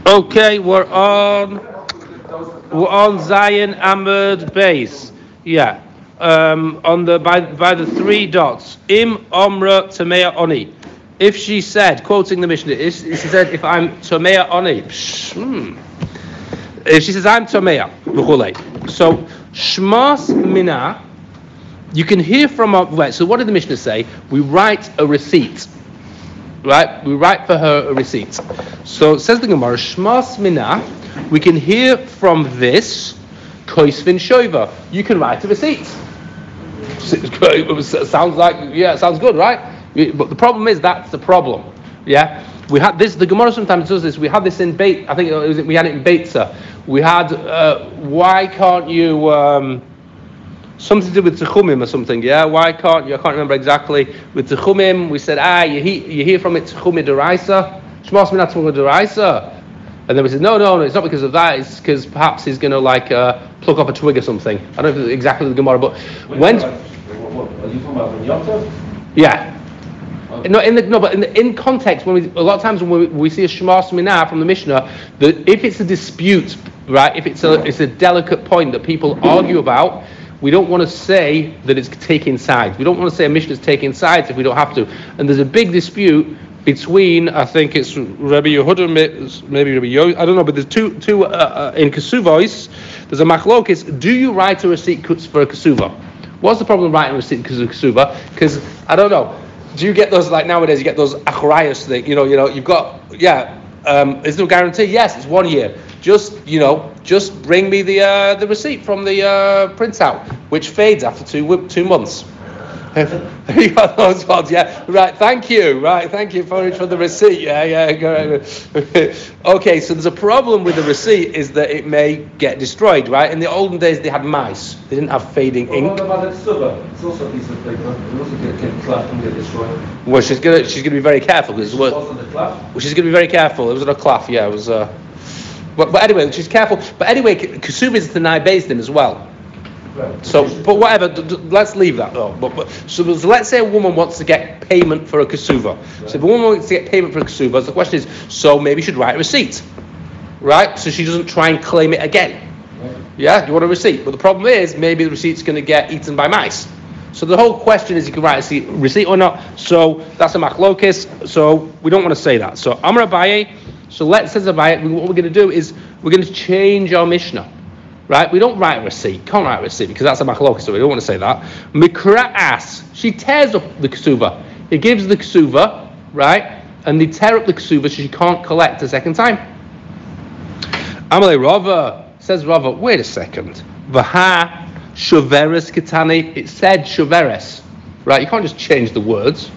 Okay, we're on Zion Amud base. Yeah. On the by the three dots. Im Omra Tamea Oni. If she said, quoting the Mishnah, she said, if I'm Tamea Oni. If she says I'm Tamea, so Shmas Mina, you can hear from our right. So what did the Mishnah say? We write a receipt. Right? We write for her a receipt. So it says the Gemara, Shmas Mina, we can hear from this, Koisvin Shoiva. You can write a receipt. It sounds like, it sounds good, right? But the problem is, that's the problem. Yeah? We had this, the Gemara sometimes does this, we had this in Beit, I think we had it in Beitza. We had, why can't you, something to do with Tchumim or something, yeah? Why can't you? I can't remember exactly. With Tchumim, we said, you hear from it Tchumim Deraisa, Shmas Mina Tchumim Deraisa. And then we said, no, it's not because of that. It's because perhaps he's going to pluck off a twig or something. I don't know exactly the Gemara, but when? Are you talking about the Yom? Yeah. Okay. In context, a lot of times when we see a Shmas Mina from the Mishnah, that if it's a dispute, right? If it's a delicate point that people argue about, we don't want to say that it's taking sides. We don't want to say a Mishnah is taking sides if we don't have to. And there's a big dispute between, I think it's Rabbi Yehuda, maybe Rabbi Yo, I don't know, but there's two in Kesuvos, there's a machlokes. Do you write a receipt for a Kesuva? What's the problem with writing a receipt because of Kesuva? Because, I don't know, do you get those, like nowadays, you get those achrayas thing, you've got, is there a guarantee? Yes, it's 1 year. Just bring me the receipt from the printout, which fades after 2 months. You got those ones, yeah. Right, thank you for the receipt. Yeah. Okay, so there's a problem with the receipt is that it may get destroyed, right? In the olden days, they had mice. They didn't have fading ink. What about the ksuba? It's also a piece of paper. It also can clap and get destroyed. Well, she's gonna be very careful. Also the clap? Well, she's gonna be very careful. It was a cloth, yeah. It was. But anyway, she's careful. But anyway, Kesuva is Tanai based in as well. Right. So, but whatever, let's leave that though. So let's say a woman wants to get payment for a Kesuva. Right. So if a woman wants to get payment for a Kesuva, the question is, so maybe she should write a receipt, right? So she doesn't try and claim it again. Right. Yeah, you want a receipt. But the problem is, maybe the receipt's going to get eaten by mice. So the whole question is, you can write a receipt or not. So that's a machlokes. So we don't want to say that. So Amar Abaye. So let's say Abaye, what we're going to do is, we're going to change our Mishnah. Right, we don't write a receipt. Can't write a receipt because that's a machlokes. So we don't want to say that. Mikra'as, she tears up the ksuva. It gives the ksuva, right, and they tear up the ksuva so she can't collect a second time. Amalei Rava says, wait a second. Vaha shoveres kitani. It said shoveres, right? You can't just change the words.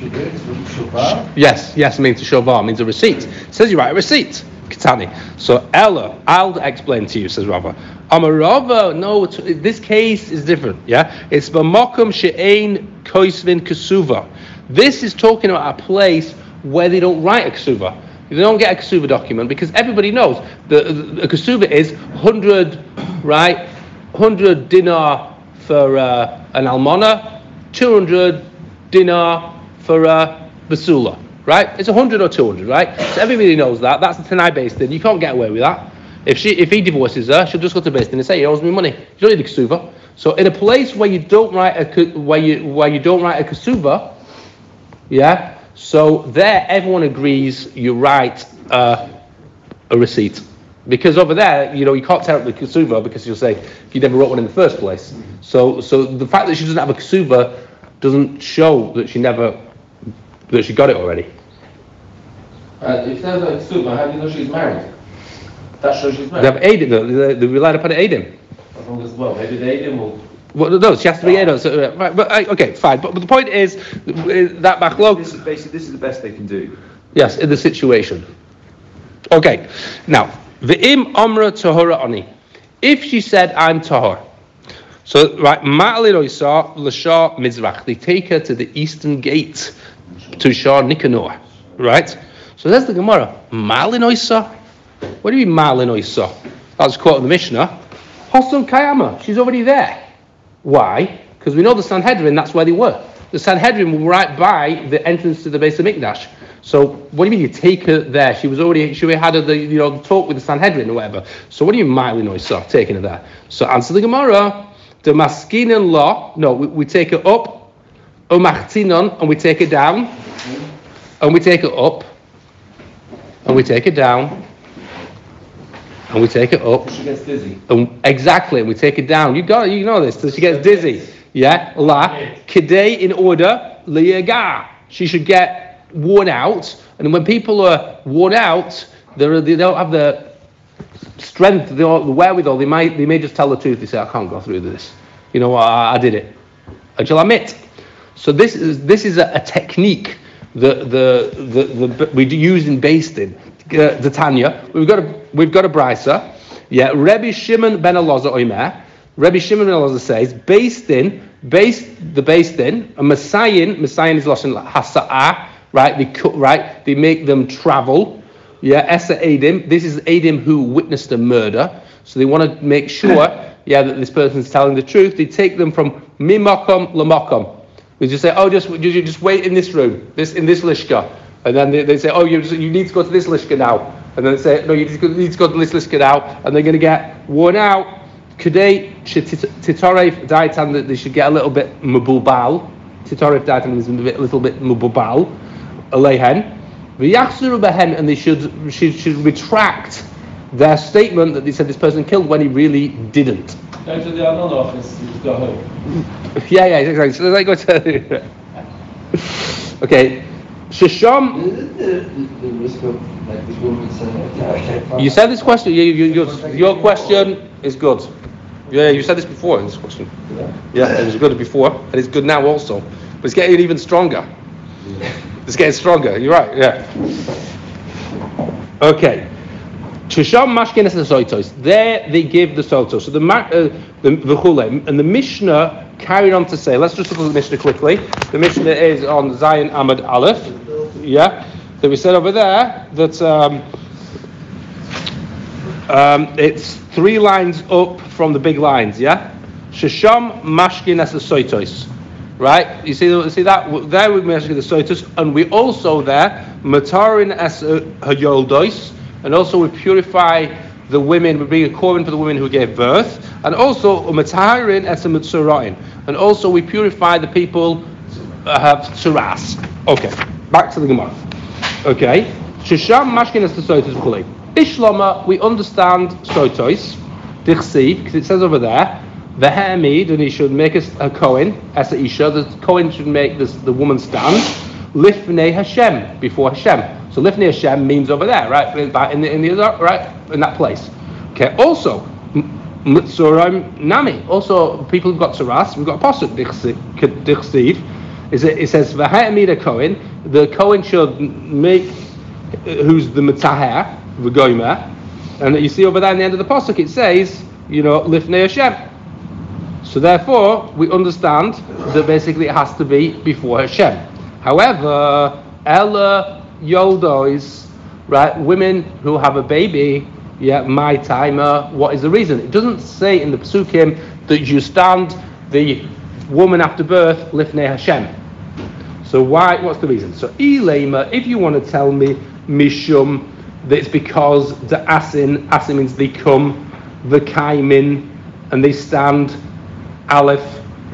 Yes, it means a shovar, means a receipt. It says you write a receipt. Kitani. So Ella, I'll explain to you, says Rava. Amarava, no, this case is different, yeah? It's b'makom she'ein koisvin kesuva. This is talking about a place where they don't write a kesuva. They don't get a kesuva document because everybody knows that a kesuva is 100, right? 100 dinar for an almana, 200 dinar for a basula. Right? It's 100 or 200, right? So everybody knows that. That's the Tanai based in. You can't get away with that. If he divorces her, she'll just go to based in and say, he owes me money. You don't need a kesuva. So in a place where you don't write a kesuva, yeah. So there, everyone agrees you write a receipt because over there, you can't tear up the kesuva because you'll say you never wrote one in the first place. So the fact that she doesn't have a kesuva doesn't show that she got it already. If there's a ksuba, how do you know she's married? That shows she's married. They have Eidim, they relied upon Eidim. As long as, maybe the Eidim will... Well, no, she has to be Eidim. So, right, but okay, fine. But the point is that machlok. This is the best they can do. Yes, in the situation. Okay, now v'im omra tahora ani. If she said I'm tahor, so right, ma'alin oisa l'shar mizrach. They take her to the eastern gate to Shar Nicanor, right? So that's the Gemara. Malinoisa? What do you mean Malinoisa? That's quote in the Mishnah. Hosun Kayama. She's already there. Why? Because we know the Sanhedrin, that's where they were. The Sanhedrin were right by the entrance to the base of Mikdash. So what do you mean you take her there? She had the talk with the Sanhedrin or whatever. So what do you mean mightily noise taking her there? So answer the Gemara. The maskinin law. No, we take her up. Umachtinon, and we take her down. And we take her up. And we take her down. And we take it up. She gets dizzy. Exactly, and we take it down. You know this. So she gets dizzy. Yeah, la. Kidei in order, liyaga. She should get worn out. And when people are worn out, they don't have the strength, the wherewithal. They may just tell the truth. They say, I can't go through this. You know what? I did it. And she'll admit. So this is a technique that we use in Bastin. The Tanya, we've got a brisa. Yeah, Rabbi Shimon ben Elazar Omer. Rabbi Shimon ben Elazar says, Bastin, a Messiah is lost in Hasa'ah, right? They make them travel. Yeah, Esa Adim. This is Adim who witnessed a murder, so they want to make sure, that this person is telling the truth. They take them from Mimakom Lamakom. We just say, just wait in this room, in this lishka. And then they say, you need to go to this lishka now. And then they say, no, you need to go to this lishka now. And they're going to get worn out. Kidei titoref daitan, that they should get a little bit mububal. Titoref daitan is a little bit mububal. Alehen. V'yachsuru behen, and they should retract their statement that they said this person killed when he really didn't. Go to the other office, you just go home. Yeah, exactly. So they go to... Okay. Shisham, the risk of like this woman saying, you said this question. Your question is good. Yeah, you said this before in this question. Yeah, it was good before, and it's good now also. But it's getting even stronger. It's getting stronger. You're right. Yeah. Okay. Shisham mashkin es soitos. There they give the sotos. So the v'chulem, and the Mishnah carried on to say. Let's just look at the Mishnah quickly. The Mishnah is on Zion Amud Aleph. Yeah, that we said over there that it's 3 lines up from the big lines. Yeah, Shisham mashkin es soitos. Right, you see that there we mashkin the soitos, and we also there matarin es hayoldos, and also we purify the women. We bring a korban for the women who gave birth, and also matarin es mitzurain, and also we purify the people who have tzuras. Okay. Back to the Gemara. Okay. Shisham mashkin es soitos b'chulei. Ishlama, we understand soitos. Dichsiv, because it says over there, the Hamid, and he should make a Kohen, as a Isha, the Kohen should make the woman stand, Lifnei Hashem, before Hashem. So Lifnei Hashem means over there, right? In that place. Okay. Also, Mitzurim Nami. Also, people who've got Tzuras, we've got a pasuk Dichsiv. It says V'ha'amid Kohen. The Kohen should make who's the Mitzaher, the Goymer, and you see over there in the end of the pasuk it says, Lifnei Hashem. So therefore, we understand that basically it has to be before Hashem. However, Ella Yoldois, right? Women who have a baby, my timer. What is the reason? It doesn't say in the Pesukim that you stand the woman after birth Lifnei Hashem. So why? What's the reason? So Elema, if you want to tell me Mishum, that it's because the Asin means they come, the Kaimin, and they stand. Aleph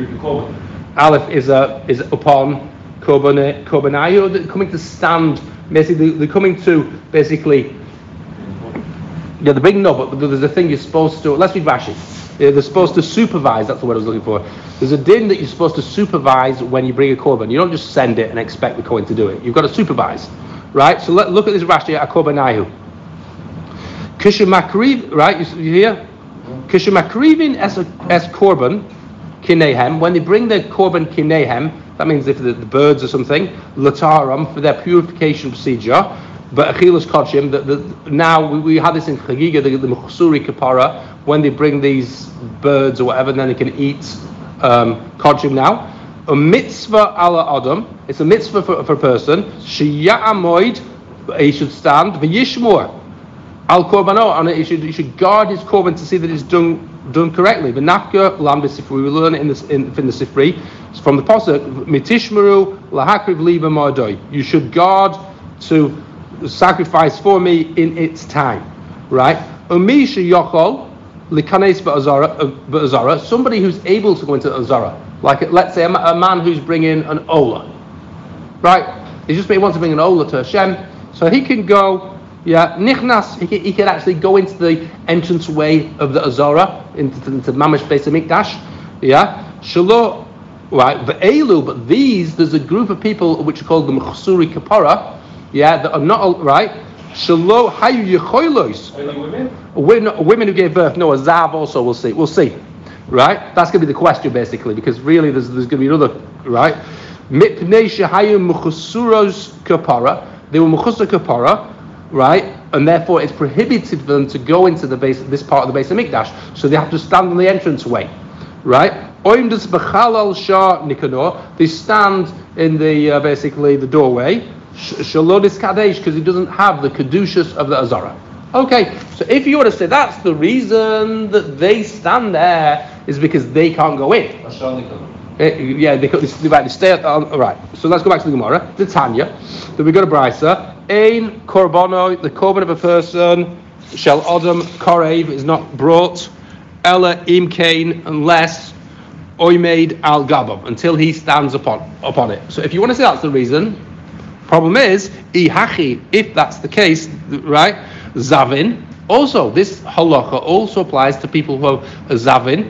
is upon Korbanayu. They're coming to stand. Basically, they're coming to basically. Yeah, the big no, but there's a thing you're supposed to. Let's read Rashi. They're supposed to supervise. That's the word I was looking for. There's a din that you're supposed to supervise when you bring a korban. You don't just send it and expect the Kohen to do it. You've got to supervise, right? So look at this Rashi at Korbanayu. Kishimakriv, right? You hear? Kishimakrivin as korban. Kinehem, when they bring their korban kinehem, that means if the birds or something, lataram, for their purification procedure, but achilas kodshim, now we had this in Chagiga, the Mechusuri Kapara, when they bring these birds or whatever, then they can eat kodshim now. A mitzvah ala adam, it's a mitzvah for a person, sheya'amoid, he should stand, v'yishmor, al korbano, and he should guard his korban to see that it's done correctly. The nafka lam b'sifri, we learn it in the sifri. It's from the pasuk mitishmeru lahakriv liba ma'adoi. You should guard to sacrifice for me in its time, right? Umisha yochol likanes ba'azara, somebody who's able to go into azara, like let's say a man who's bringing an ola, right? He wants to bring an ola to Hashem, so he can go, nichnas, he can actually go into the entrance way of the azara, into Mamash Beis HaMikdash, shalo, right? But these, there's a group of people which are called the Mechsuri Kapara, that are not right. Shalo hayu yecholos. Women who gave birth. No, a zav also. We'll see. Right? That's going to be the question basically, because really there's going to be another. Right? Mipnei shehayu mechsuros kapara. They were mechusar kapara, right? And therefore it's prohibited for them to go into this part of the Beis HaMikdash. So they have to stand on the entranceway, right? Oimdas b'chalal shah nikanor. They stand in the basically the doorway. Shalodis Kadesh, because he doesn't have the Kedushas of the Azara. Okay, so if you want to say that's the reason that they stand there is because they can't go in. They stay on. Right, so let's go back to the Gemara, the Tanya. Then we got a Brisa. Ein korbono, the korban of a person, shel odom korev is not brought, ella imkain, unless oimed al gabam, until he stands upon it. So if you want to say that's the reason, problem is, ihachi, if that's the case, right, zavin, also, this halacha also applies to people who have a zavin.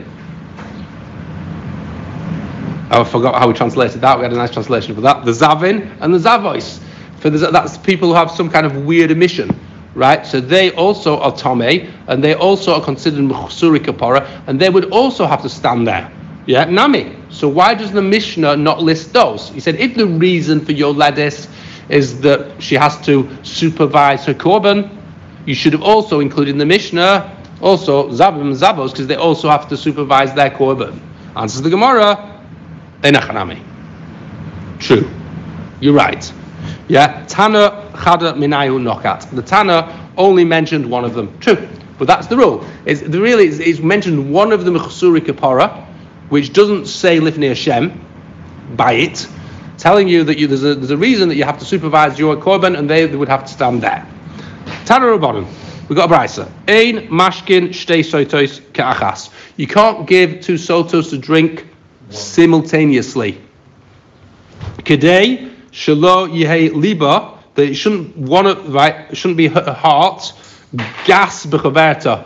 I forgot how we translated that, we had a nice translation for that, the zavin and the zavois. That's people who have some kind of weird emission, right? So they also are tomei, and they also are considered mechsuri kapara, and they would also have to stand there. Nami. So why does the Mishnah not list those? He said, if the reason for your ladis is that she has to supervise her korban, you should have also included in the Mishnah also Zavim and Zavos, because they also have to supervise their korban. Answers the Gemara, Enachanami. True. You're right. Tana Chada Minayu Nokat. The Tana only mentioned one of them. True. But that's the rule. It's mentioned one of the Mechsuri Kapara, which doesn't say Lifnei Hashem by it, telling you that there's a reason that you have to supervise your korban, and they would have to stand there. Tana Rabbanon, we got a brisa. Ein mashkin shtei sotos ke'achas. You can't give two sotos to drink simultaneously. Kedei shelo yehei liba, that it shouldn't be her heart. Gas bechaverta,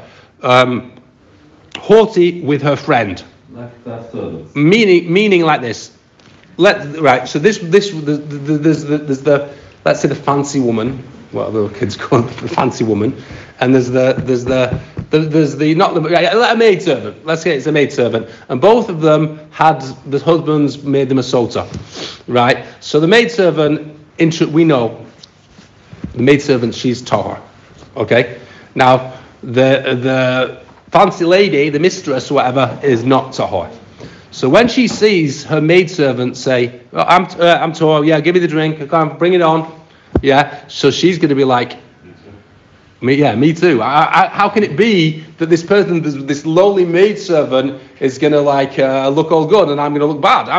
haughty with her friend. Meaning like this. So there's the let's say the fancy woman, whatever the kids call it, the fancy woman, and there's the not the a maid servant. Let's say it's a maid servant, and both of them had the husbands made them a sota, right? So the maid servant, we know the maid servant, she's tahor, okay. Now the fancy lady, the mistress, whatever, is not tahor. So when she sees her maidservant say, I'm tahor, give me the drink, come bring it on, so she's going to be like, me too. How can it be that this person, this lowly maidservant, is going to look all good and I'm going to look bad?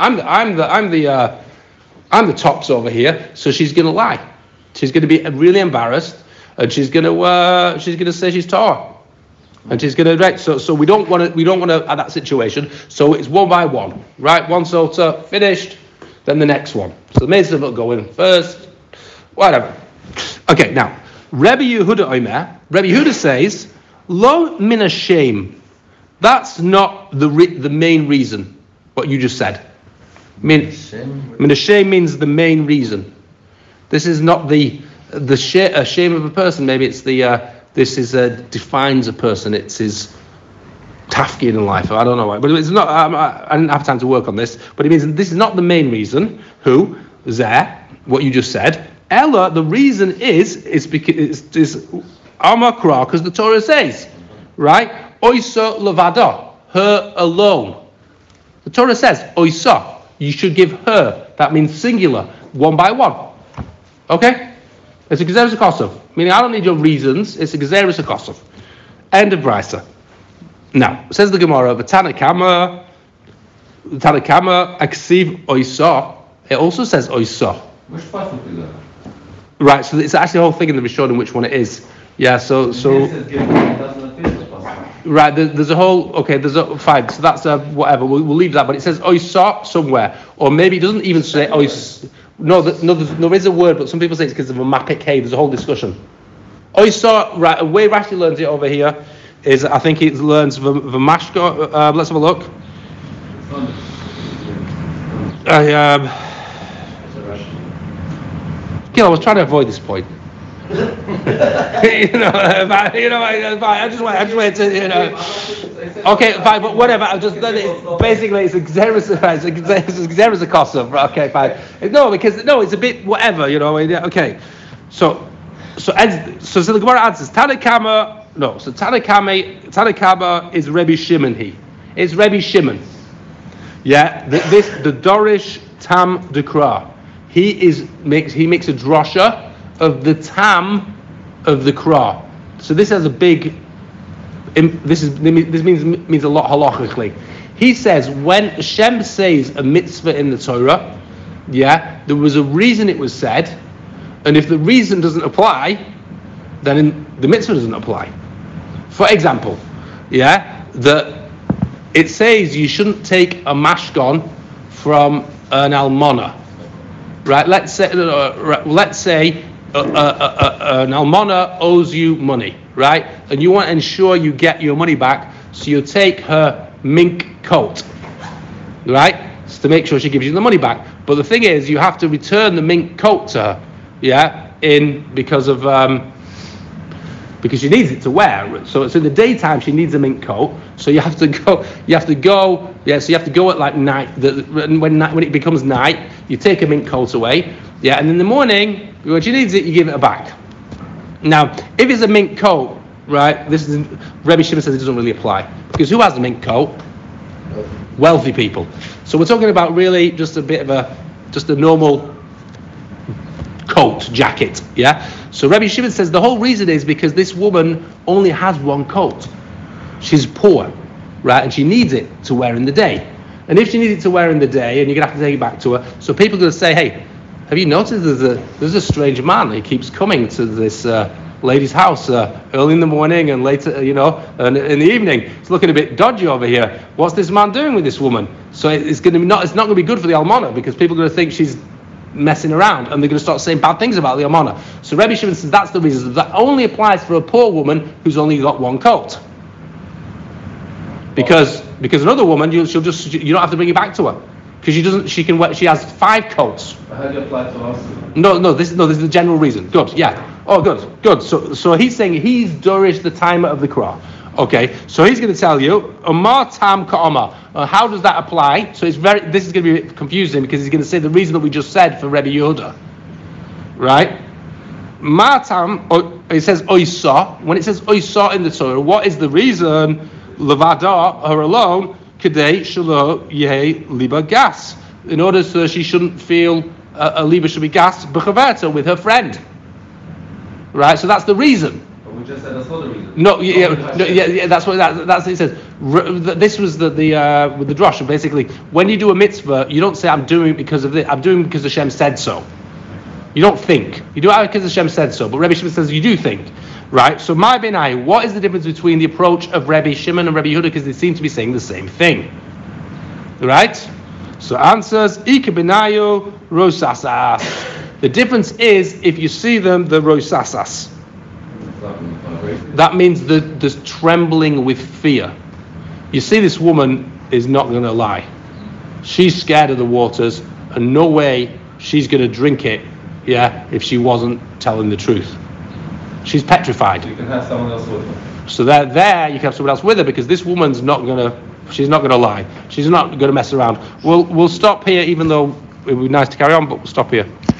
I'm the tops over here, so she's going to lie. She's going to be really embarrassed, and she's going to say she's tahor. And she's going to so we don't want to at that situation. So it's one by one, right? One sota finished, then the next one. So the maidservant will go in first, whatever. Okay, now Rebbe Yehuda says lo min hashem. That's not the main reason. What you just said. Min hashem means the main reason. This is not the shame of a person. Maybe it's this defines a person. It's his tafkid in life. I don't know why, but it's not. I didn't have time to work on this. But it means this is not the main reason. Who there? What you just said. Ella. The reason is because is amakra, because the Torah says, right? Oisa levada, her alone. The Torah says oisa. You should give her. That means singular, one by one. Okay. It's a Gezeres HaKosov. Meaning, I don't need your reasons. It's a Gezeres HaKosov. End of Brisa. Now, says the Gemara, the Tanakama, Aksiv Oisa. It also says Oisa. Right, so it's actually a whole thing in the Rishonim which one it is. Yeah, so right, there's a whole, okay, fine, so that's whatever, we'll leave that, but it says oisah somewhere, or maybe it doesn't even say ois. No, there is a word, but some people say it's because of a mapik hay. There's a whole discussion. Oisah, right, the way Rashi learns it over here is, I think it learns the mashko. Let's have a look. I was trying to avoid this point. I just went to, Okay, fine, but whatever. Basically, it's a Xeris Akosov. Okay, fine. No, it's a bit whatever. Okay. So the Gemara answers Tanakama. No, so Tanakama is Rebbe Shimon. It's Rebbe Shimon. Yeah, the Dorish Tam Dekra. He makes a drasha of the Tam of the Kra. So this has a big. This means a lot halachically. He says when Hashem says a mitzvah in the Torah, yeah, there was a reason it was said, and if the reason doesn't apply, then the mitzvah doesn't apply. For example, yeah, it says you shouldn't take a mashgon from an almana, right? Let's say an almana owes you money, right? And you want to ensure you get your money back, so you take her mink coat, right? So to make sure she gives you the money back. But the thing is, you have to return the mink coat to her, yeah, because she needs it to wear. So in the daytime she needs a mink coat. So you have to go. So you have to go at like night. When it becomes night, you take a mink coat away. Yeah, and in the morning, when she needs it, you give it back. Now, if it's a mink coat, right? This is Rebbe Shimon says it doesn't really apply, because who has a mink coat? Wealthy people. So we're talking about really just a normal coat, jacket. Yeah. So Rebbe Shimon says the whole reason is because this woman only has one coat. She's poor, right? And she needs it to wear in the day. And if she needs it to wear in the day, and you're gonna have to take it back to her, so people are gonna say, hey, have you noticed there's a strange man? He keeps coming to this lady's house early in the morning and later, and in the evening. It's looking a bit dodgy over here. What's this man doing with this woman? So it's not going to be good for the almana, because people are going to think she's messing around, and they're going to start saying bad things about the almana. So Rebbe Shimon says that's the reason. That only applies for a poor woman who's only got one coat. Because another woman, you don't have to bring it back to her. Because she has 5 coats. How do you apply to us? No, this is the general reason. Good, yeah. Oh, good. So he's saying he's Dorish the timer of the Kra. Okay, so he's going to tell you, Amar Tam Ka'amar. How does that apply? So this is going to be a bit confusing, because he's going to say the reason that we just said for Rebbe Yehuda. Right? Matam, it says Oisah. When it says Oisah in the Torah, what is the reason? Levada, her alone, Kedei Shalo Yeh Liba Gas. In order so she shouldn't feel a liba should be gas b'chaverta with her friend. Right? So that's the reason. But we just said that's not the reason. No, yeah, that's what it says. This was with the drush. Basically, when you do a mitzvah, you don't say I'm doing it because of this. I'm doing it because Hashem said so. You don't think. You do it because Hashem said so. But Rebbe Shimon says you do think. Right? So my benai, what is the difference between the approach of Rebbe Shimon and Rebbe Yehuda? Because they seem to be saying the same thing. Right? So answers Ika benayu rosasas. The difference is if you see them, the rosasas. That means there's trembling with fear. You see, this woman is not going to lie. She's scared of the waters, and no way she's going to drink it. Yeah, if she wasn't telling the truth. She's petrified. You can have someone else with her. So there you can have someone else with her, because this woman's she's not gonna lie. She's not gonna mess around. We'll stop here, even though it would be nice to carry on, but we'll stop here.